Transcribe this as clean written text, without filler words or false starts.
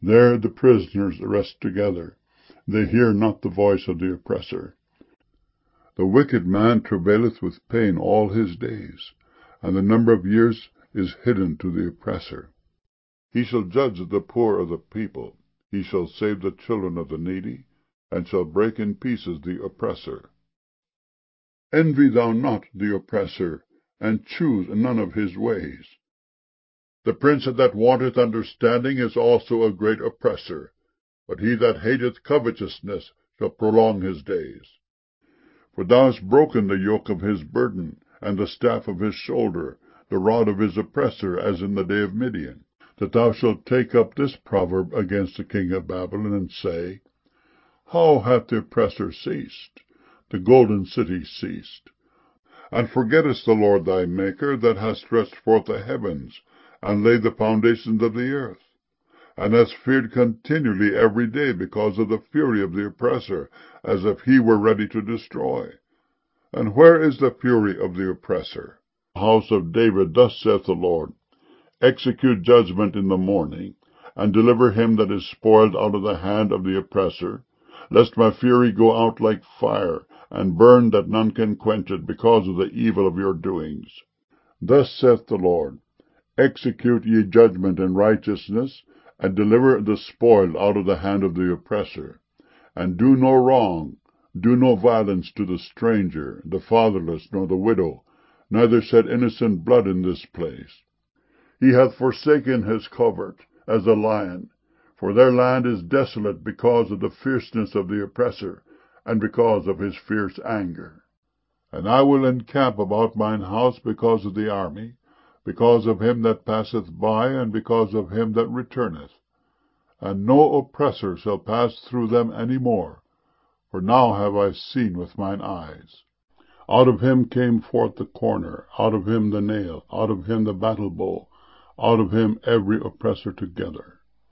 There the prisoners rest together. They hear not the voice of the oppressor. The wicked man travaileth with pain all his days, and the number of years is hidden to the oppressor. He shall judge the poor of the people. He shall save the children of the needy, and shall break in pieces the oppressor. Envy thou not the oppressor, and choose none of his ways. The prince that wanteth understanding is also a great oppressor, but he that hateth covetousness shall prolong his days. For thou hast broken the yoke of his burden, and the staff of his shoulder, the rod of his oppressor, as in the day of Midian. That thou shalt take up this proverb against the king of Babylon, and say, How hath the oppressor ceased? The golden city ceased. And forgettest the Lord thy Maker, that hast stretched forth the heavens, and laid the foundations of the earth, and hast feared continually every day because of the fury of the oppressor, as if he were ready to destroy. And where is the fury of the oppressor? House of David, thus saith the Lord, Execute judgment in the morning, and deliver him that is spoiled out of the hand of the oppressor, lest my fury go out like fire, and burn that none can quench it, because of the evil of your doings. Thus saith the Lord, Execute ye judgment in righteousness, and deliver the spoiled out of the hand of the oppressor. And do no wrong, do no violence to the stranger, the fatherless, nor the widow, neither shed innocent blood in this place. He hath forsaken his covert, as a lion, for their land is desolate because of the fierceness of the oppressor, and because of his fierce anger. And I will encamp about mine house because of the army, because of him that passeth by, and because of him that returneth. And no oppressor shall pass through them any more, for now have I seen with mine eyes. Out of him came forth the corner, out of him the nail, out of him the battle bow, out of him every oppressor together.